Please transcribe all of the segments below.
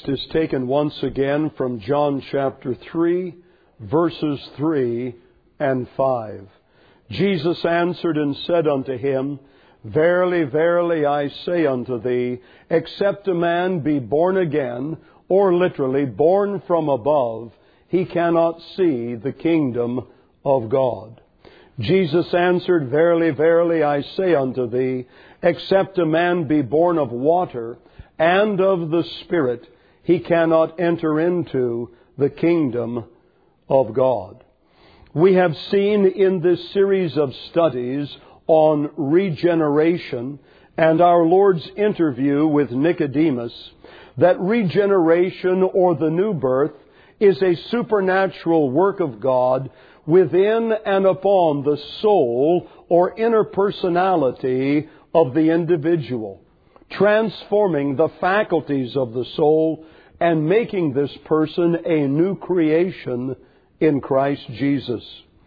is taken once again from John chapter 3, verses 3 and 5. Jesus answered and said unto him, Verily, verily, I say unto thee, except a man be born again, or literally born from above, he cannot see the kingdom of God. Jesus answered, Verily, verily, I say unto thee, except a man be born of water and of the Spirit, he cannot enter into the kingdom of God. We have seen in this series of studies on regeneration and our Lord's interview with Nicodemus that regeneration, or the new birth, is a supernatural work of God within and upon the soul or inner personality of the individual, transforming the faculties of the soul and making this person a new creation in Christ Jesus.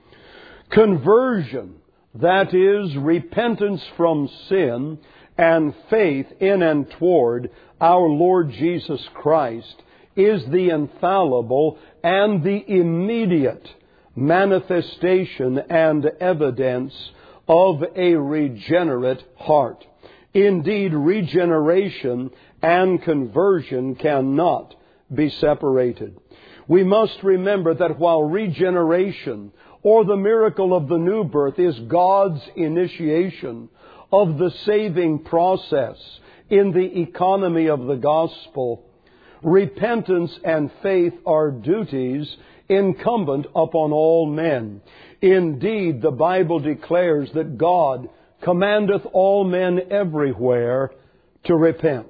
Conversion, that is, repentance from sin and faith in and toward our Lord Jesus Christ, is the infallible and the immediate manifestation and evidence of a regenerate heart. Indeed, regeneration and conversion cannot be separated. We must remember that while regeneration, or the miracle of the new birth, is God's initiation of the saving process in the economy of the gospel, repentance and faith are duties incumbent upon all men. Indeed, the Bible declares that God commandeth all men everywhere to repent.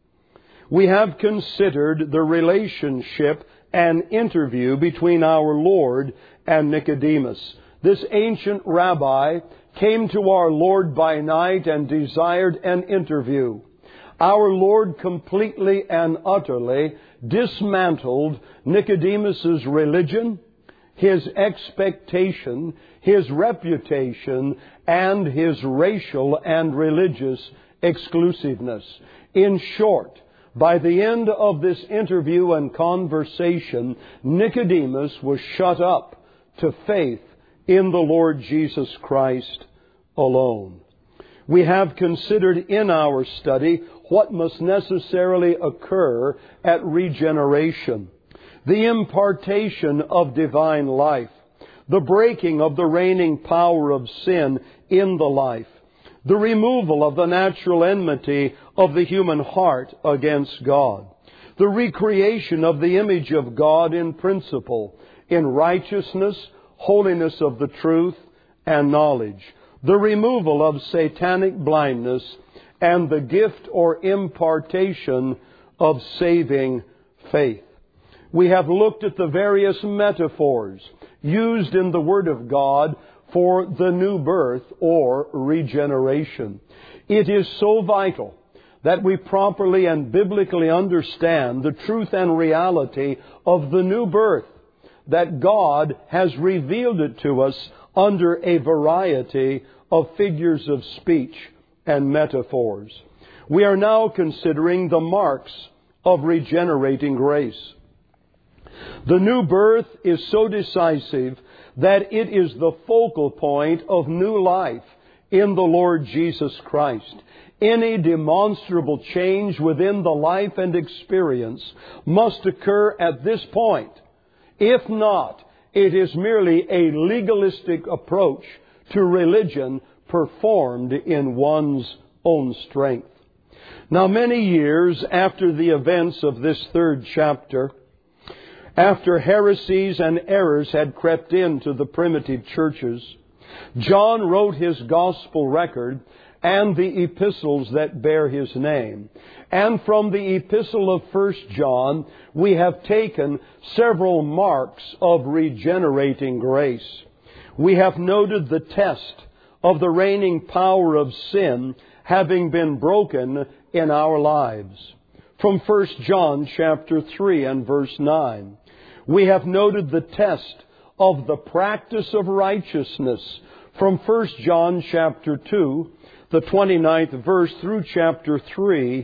We have considered the relationship and interview between our Lord and Nicodemus. This ancient rabbi came to our Lord by night and desired an interview. Our Lord completely and utterly dismantled Nicodemus's religion, his expectation, his reputation, and his racial and religious exclusiveness. In short, by the end of this interview and conversation, Nicodemus was shut up to faith in the Lord Jesus Christ alone. We have considered in our study what must necessarily occur at regeneration: the impartation of divine life, the breaking of the reigning power of sin in the life, the removal of the natural enmity of the human heart against God, the recreation of the image of God in principle, in righteousness, holiness of the truth, and knowledge, the removal of satanic blindness, and the gift or impartation of saving faith. We have looked at the various metaphors used in the Word of God for the new birth or regeneration. It is so vital that we properly and biblically understand the truth and reality of the new birth, that God has revealed it to us under a variety of figures of speech and metaphors. We are now considering the marks of regenerating grace. The new birth is so decisive that it is the focal point of new life in the Lord Jesus Christ. Any demonstrable change within the life and experience must occur at this point. If not, it is merely a legalistic approach to religion performed in one's own strength. Now, many years after the events of this third chapter, after heresies and errors had crept into the primitive churches, John wrote his gospel record and the epistles that bear his name. And from the epistle of 1 John, we have taken several marks of regenerating grace. We have noted the test of the reigning power of sin having been broken in our lives. From 1 John chapter 3 and verse 9, we have noted the test of the practice of righteousness from 1 John chapter 2, the 29th verse, through chapter 3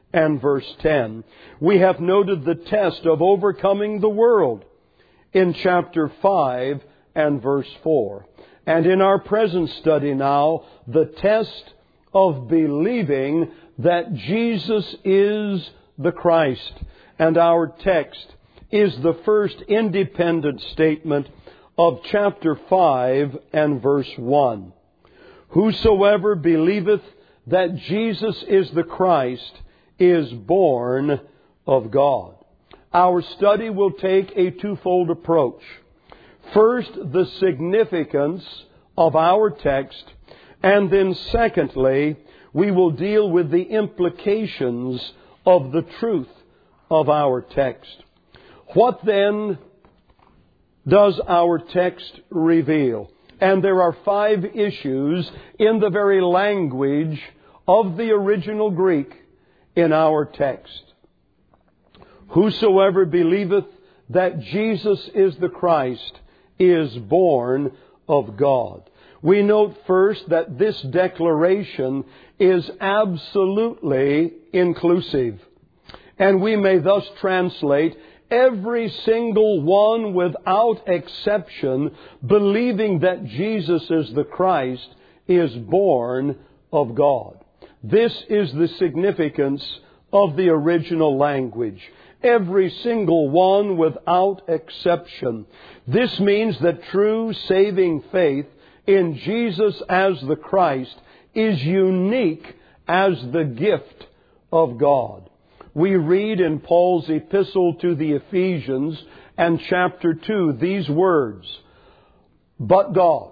and verse 10. We have noted the test of overcoming the world in chapter 5 and verse 4. And in our present study now, the test of believing that Jesus is the Christ. And our text is the first independent statement of chapter 5 and verse 1. Whosoever believeth that Jesus is the Christ is born of God. Our study will take a twofold approach. First, the significance of our text, and then secondly, we will deal with the implications of the truth of our text. What then does our text reveal? And there are 5 issues in the very language of the original Greek in our text. Whosoever believeth that Jesus is the Christ is born of God. We note first that this declaration is absolutely inclusive. And we may thus translate every single one without exception believing that Jesus is the Christ is born of God. This is the significance of the original language. Every single one without exception. This means that true saving faith in Jesus as the Christ is unique as the gift of God. We read in Paul's epistle to the Ephesians and chapter 2 these words, But God.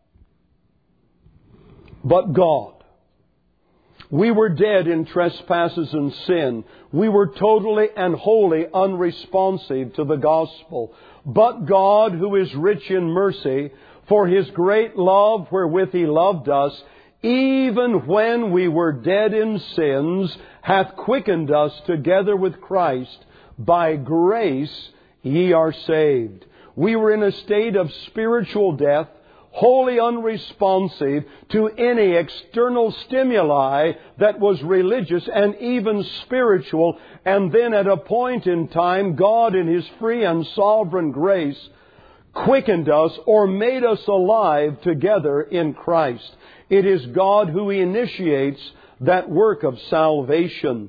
We were dead in trespasses and sin. We were totally and wholly unresponsive to the gospel. But God, who is rich in mercy, for His great love wherewith He loved us, even when we were dead in sins, hath quickened us together with Christ. By grace ye are saved. We were in a state of spiritual death, wholly unresponsive to any external stimuli that was religious and even spiritual. And then at a point in time, God in His free and sovereign grace quickened us or made us alive together in Christ. It is God who initiates that work of salvation.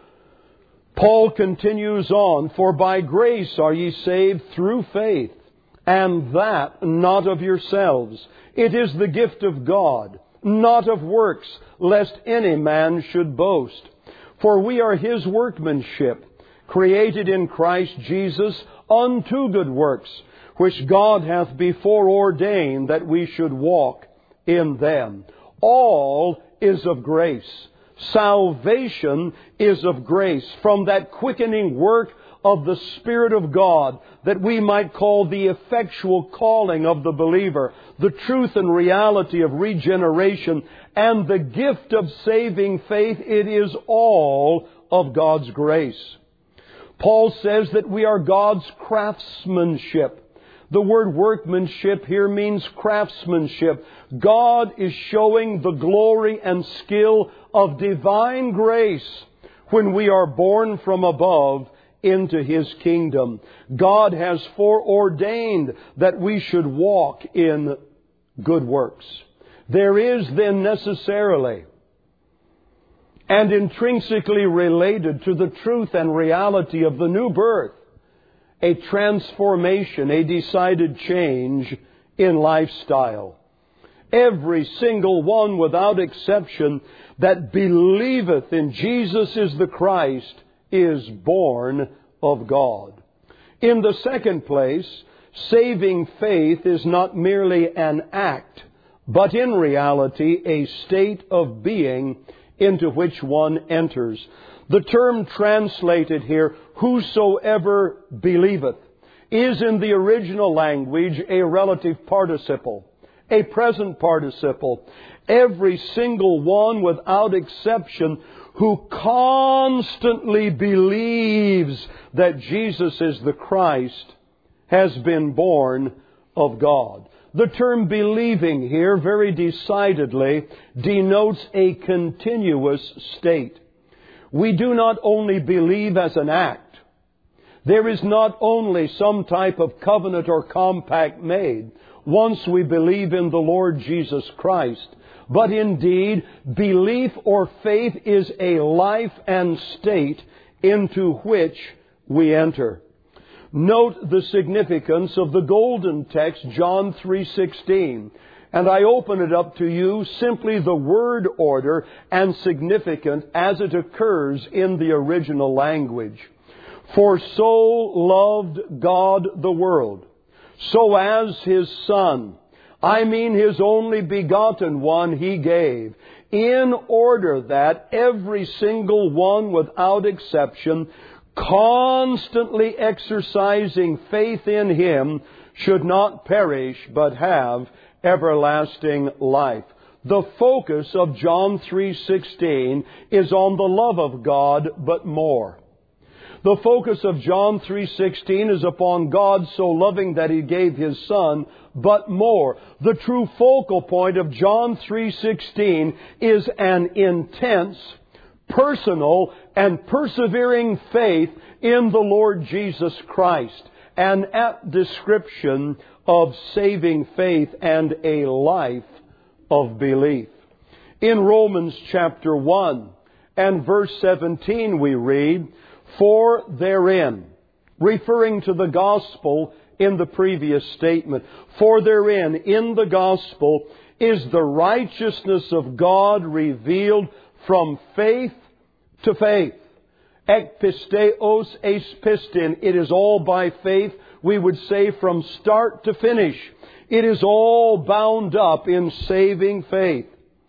Paul continues on, For by grace are ye saved through faith, and that not of yourselves. It is the gift of God, not of works, lest any man should boast. For we are His workmanship, created in Christ Jesus unto good works, which God hath before ordained that we should walk in them. All is of grace. Salvation is of grace, from that quickening work of the Spirit of God that we might call the effectual calling of the believer, the truth and reality of regeneration, and the gift of saving faith. It is all of God's grace. Paul says that we are God's craftsmanship. The word workmanship here means craftsmanship. God is showing the glory and skill of divine grace when we are born from above into His kingdom. God has foreordained that we should walk in good works. There is then necessarily and intrinsically related to the truth and reality of the new birth, a transformation, a decided change in lifestyle. Every single one without exception that believeth in Jesus is the Christ is born of God. In the second place, saving faith is not merely an act, but in reality a state of being into which one enters. The term translated here, whosoever believeth, is in the original language a relative participle, a present participle. Every single one without exception who constantly believes that Jesus is the Christ has been born of God. The term believing here very decidedly denotes a continuous state. We do not only believe as an act. There is not only some type of covenant or compact made once we believe in the Lord Jesus Christ, but indeed, belief or faith is a life and state into which we enter. Note the significance of the golden text, John 3:16. And I open it up to you, simply the word order and significant as it occurs in the original language. For so loved God the world, so as His Son, I mean His only begotten one He gave, in order that every single one without exception, constantly exercising faith in Him, should not perish but have everlasting life. The focus of John 3:16 is on the love of God, but more. The focus of John 3:16 is upon God so loving that He gave His Son, but more. The true focal point of John 3:16 is an intense, personal, and persevering faith in the Lord Jesus Christ, an apt description of saving faith and a life of belief. In Romans chapter 1 and verse 17 we read, For therein, referring to the gospel in the previous statement, for therein, in the gospel, is the righteousness of God revealed from faith to faith. Ekpisteos eis pistin. It is all by faith, we would say, from start to finish. It is all bound up in saving faith.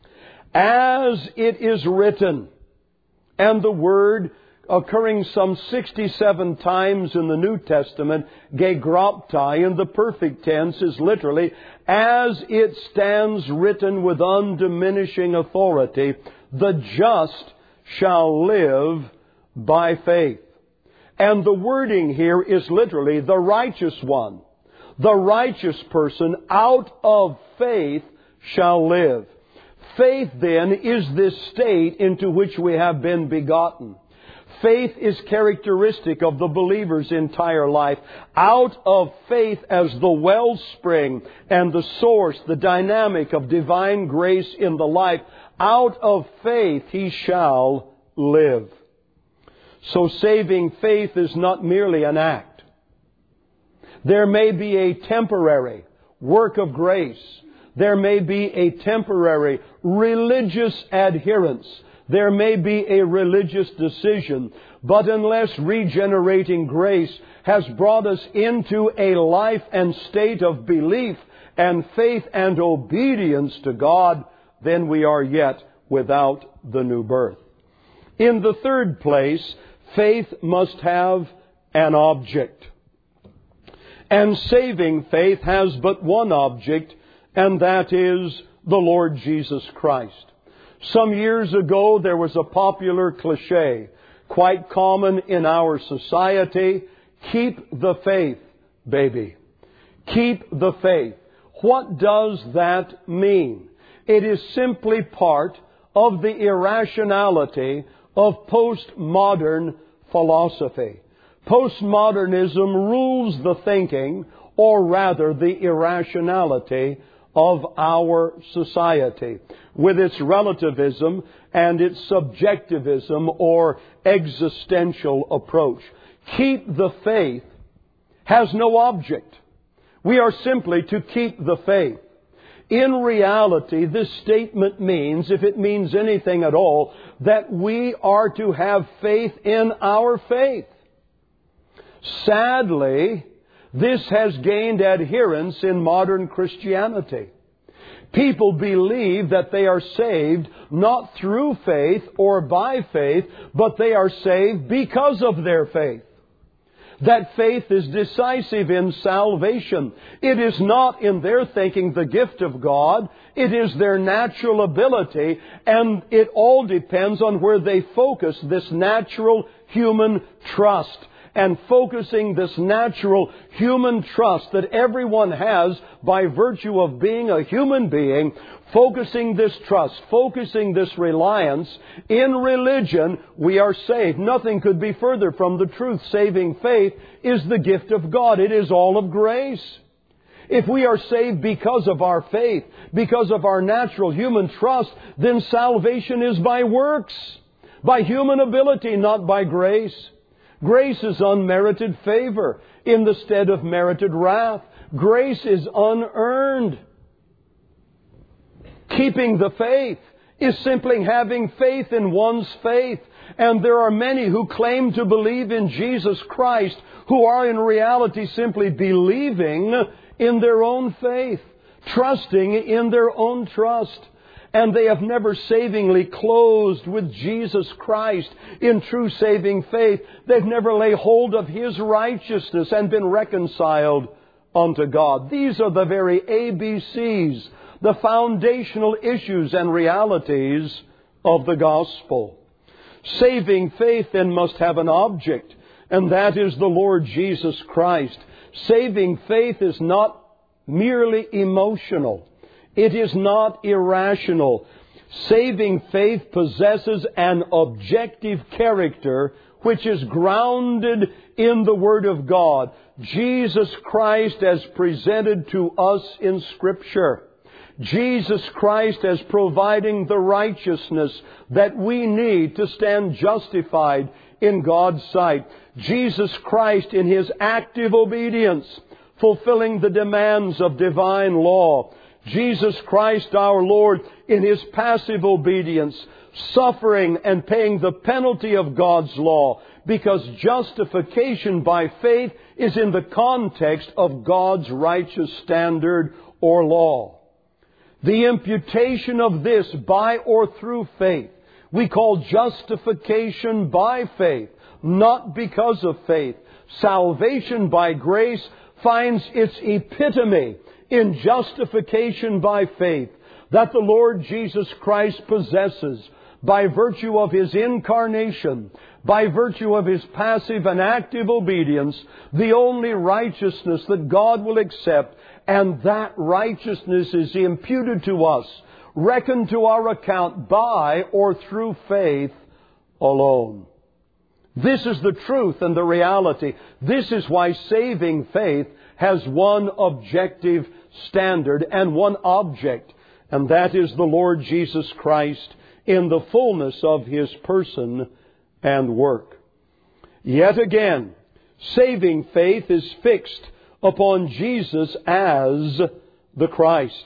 As it is written, and the word occurring some 67 times in the New Testament, gegroptai, in the perfect tense, is literally, as it stands written with undiminishing authority, the just shall live by faith. And the wording here is literally the righteous one. The righteous person out of faith shall live. Faith then is this state into which we have been begotten. Faith is characteristic of the believer's entire life. Out of faith as the wellspring and the source, the dynamic of divine grace in the life, out of faith he shall live. So saving faith is not merely an act. There may be a temporary work of grace. There may be a temporary religious adherence. There may be a religious decision. But unless regenerating grace has brought us into a life and state of belief and faith and obedience to God, then we are yet without the new birth. In the third place, faith must have an object. And saving faith has but one object, and that is the Lord Jesus Christ. Some years ago, there was a popular cliche, quite common in our society: keep the faith, baby. Keep the faith. What does that mean? It is simply part of the irrationality of postmodern philosophy. Postmodernism rules the thinking, or rather the irrationality, of our society, with its relativism and its subjectivism or existential approach. Keep the faith has no object. We are simply to keep the faith. In reality, this statement means, if it means anything at all, that we are to have faith in our faith. Sadly, this has gained adherents in modern Christianity. People believe that they are saved not through faith or by faith, but they are saved because of their faith. That faith is decisive in salvation. It is not, in their thinking, the gift of God. It is their natural ability, and it all depends on where they focus this natural human trust and focusing this natural human trust that everyone has by virtue of being a human being, focusing this trust, focusing this reliance in religion, we are saved. Nothing could be further from the truth. Saving faith is the gift of God. It is all of grace. If we are saved because of our faith, because of our natural human trust, then salvation is by works, by human ability, not by grace. Grace is unmerited favor in the stead of merited wrath. Grace is unearned. Keeping the faith is simply having faith in one's faith. And there are many who claim to believe in Jesus Christ who are in reality simply believing in their own faith, trusting in their own trust. And they have never savingly closed with Jesus Christ in true saving faith. They've never laid hold of His righteousness and been reconciled unto God. These are the very ABCs, the foundational issues and realities of the gospel. Saving faith then must have an object, and that is the Lord Jesus Christ. Saving faith is not merely emotional. It is not irrational. Saving faith possesses an objective character which is grounded in the Word of God. Jesus Christ as presented to us in Scripture. Jesus Christ as providing the righteousness that we need to stand justified in God's sight. Jesus Christ in His active obedience, fulfilling the demands of divine law. Jesus Christ our Lord in His passive obedience, suffering and paying the penalty of God's law, because justification by faith is in the context of God's righteous standard or law. The imputation of this by or through faith we call justification by faith, not because of faith. Salvation by grace finds its epitome in justification by faith that the Lord Jesus Christ possesses by virtue of His incarnation, by virtue of His passive and active obedience, the only righteousness that God will accept, and that righteousness is imputed to us, reckoned to our account by or through faith alone. This is the truth and the reality. This is why saving faith has one objective standard and one object, and that is the Lord Jesus Christ in the fullness of His person and work. Yet again, saving faith is fixed upon Jesus as the Christ.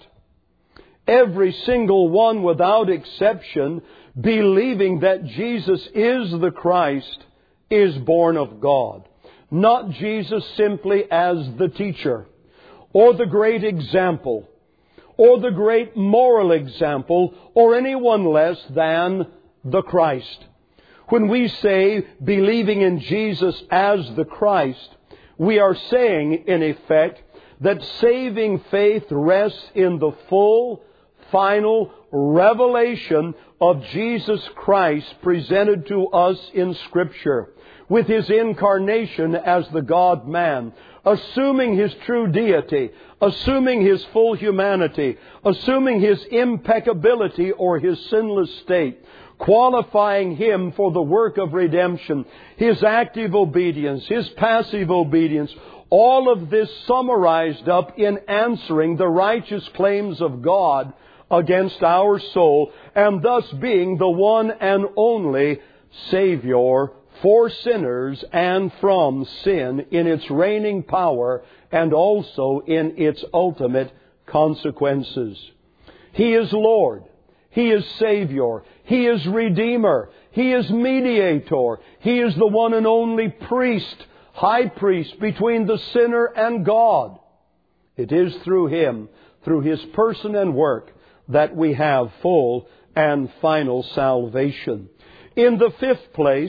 Every single one without exception, believing that Jesus is the Christ, is born of God. Not Jesus simply as the teacher, or the great example, or the great moral example, or anyone less than the Christ. When we say believing in Jesus as the Christ, we are saying, in effect, that saving faith rests in the full, final revelation of Jesus Christ presented to us in Scripture, with His incarnation as the God-man, assuming His true deity, assuming His full humanity, assuming His impeccability or His sinless state, qualifying Him for the work of redemption, His active obedience, His passive obedience, all of this summarized up in answering the righteous claims of God against our soul, and thus being the one and only Savior for sinners and from sin in its reigning power and also in its ultimate consequences. He is Lord. He is Savior. He is Redeemer. He is Mediator. He is the one and only priest, high priest between the sinner and God. It is through Him, through His person and work, that we have full and final salvation. In the fifth place,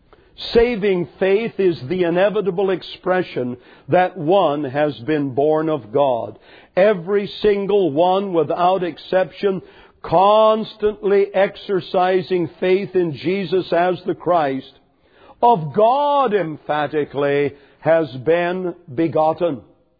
saving faith is the inevitable expression that one has been born of God. Every single one, without exception, constantly exercising faith in Jesus as the Christ, of God emphatically, has been begotten.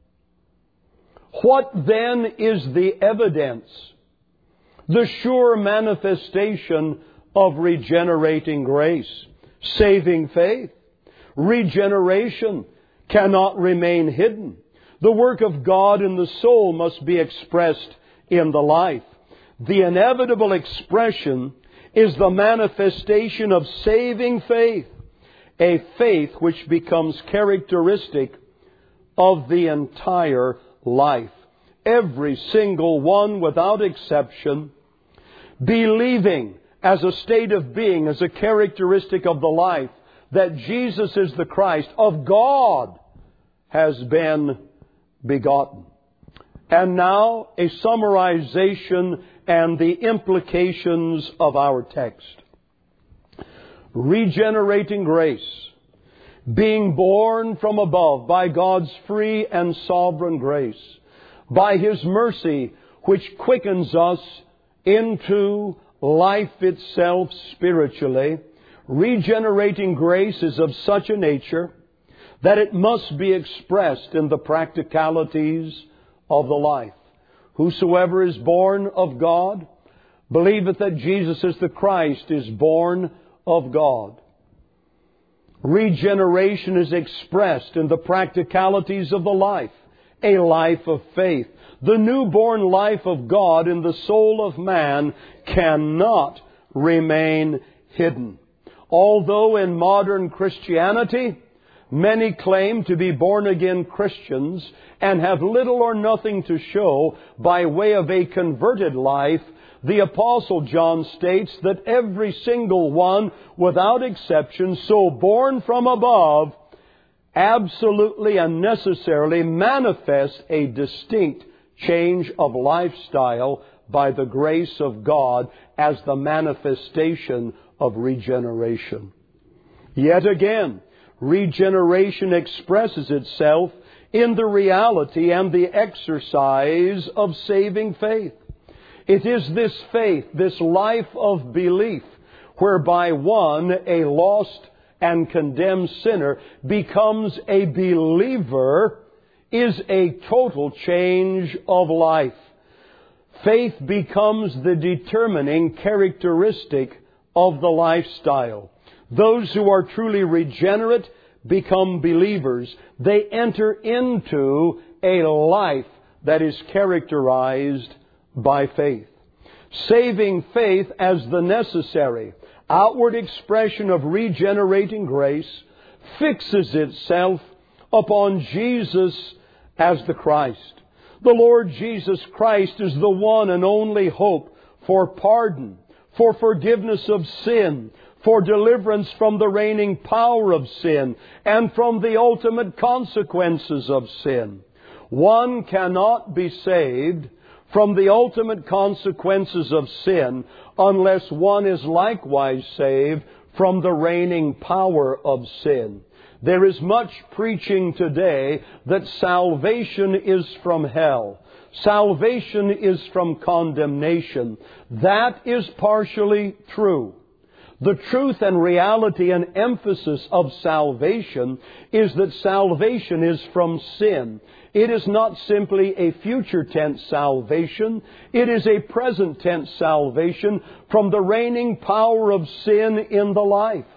What then is the evidence, the sure manifestation of regenerating grace? Saving faith. Regeneration cannot remain hidden. The work of God in the soul must be expressed in the life. The inevitable expression is the manifestation of saving faith, a faith which becomes characteristic of the entire life. Every single one, without exception, believing as a state of being, as a characteristic of the life, that Jesus is the Christ of God, has been begotten. And now a summarization and the implications of our text. Regenerating grace, being born from above by God's free and sovereign grace, by His mercy which quickens us into life itself spiritually. Regenerating grace is of such a nature that it must be expressed in the practicalities of the life. Whosoever is born of God believeth that Jesus is the Christ, is born of God. Regeneration is expressed in the practicalities of the life, a life of faith. The newborn life of God in the soul of man cannot remain hidden. Although in modern Christianity, many claim to be born-again Christians and have little or nothing to show by way of a converted life, the Apostle John states that every single one, without exception, so born from above, absolutely and necessarily manifests a distinct change of lifestyle by the grace of God as the manifestation of regeneration. Yet again, regeneration expresses itself in the reality and the exercise of saving faith. It is this faith, this life of belief, whereby one, a lost and condemned sinner, becomes a believer, is a total change of life. Faith becomes the determining characteristic of the lifestyle. Those who are truly regenerate become believers. They enter into a life that is characterized by faith. Saving faith as the necessary outward expression of regenerating grace fixes itself upon Jesus as the Christ. The Lord Jesus Christ is the one and only hope for pardon, for forgiveness of sin, for deliverance from the reigning power of sin, and from the ultimate consequences of sin. One cannot be saved from the ultimate consequences of sin unless one is likewise saved from the reigning power of sin. There is much preaching today that salvation is from hell. Salvation is from condemnation. That is partially true. The truth and reality and emphasis of salvation is that salvation is from sin. It is not simply a future tense salvation. It is a present tense salvation from the reigning power of sin in the life.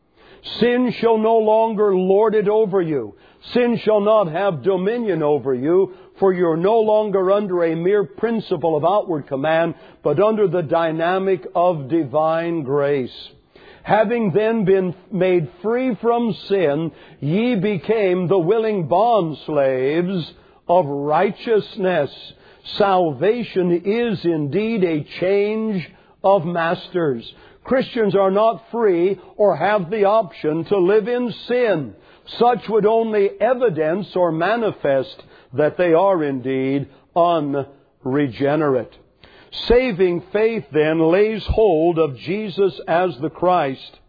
Sin shall no longer lord it over you. Sin shall not have dominion over you, for you're no longer under a mere principle of outward command, but under the dynamic of divine grace. Having then been made free from sin, ye became the willing bondslaves of righteousness. Salvation is indeed a change of masters. Christians are not free or have the option to live in sin. Such would only evidence or manifest that they are indeed unregenerate. Saving faith then lays hold of Jesus as the Christ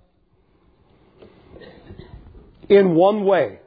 in one way.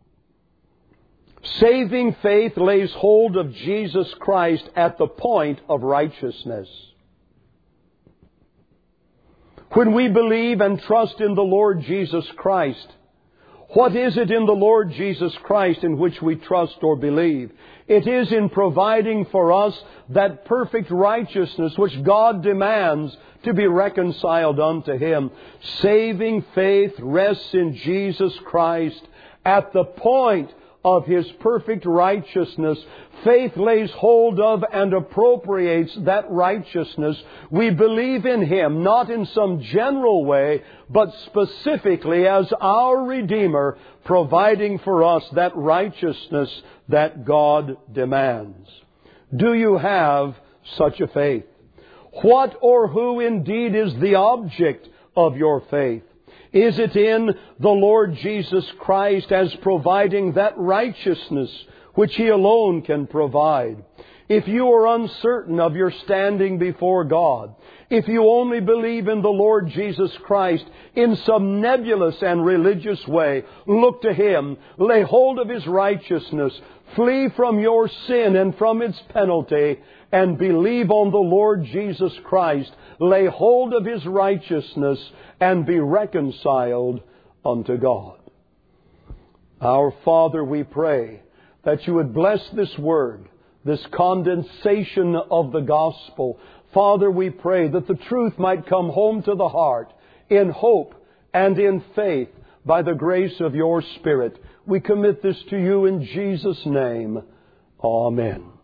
Saving faith lays hold of Jesus Christ at the point of righteousness. When we believe and trust in the Lord Jesus Christ, what is it in the Lord Jesus Christ in which we trust or believe? It is in providing for us that perfect righteousness which God demands to be reconciled unto Him. Saving faith rests in Jesus Christ at the point of His perfect righteousness. Faith lays hold of and appropriates that righteousness. We believe in Him, not in some general way, but specifically as our Redeemer, providing for us that righteousness that God demands. Do you have such a faith? What or who indeed is the object of your faith? Is it in the Lord Jesus Christ as providing that righteousness which He alone can provide? If you are uncertain of your standing before God, if you only believe in the Lord Jesus Christ in some nebulous and religious way, look to Him, lay hold of His righteousness, flee from your sin and from its penalty, and believe on the Lord Jesus Christ, lay hold of His righteousness, and be reconciled unto God. Our Father, we pray that You would bless this word, this condensation of the gospel. Father, we pray that the truth might come home to the heart in hope and in faith by the grace of Your Spirit. We commit this to You in Jesus' name. Amen.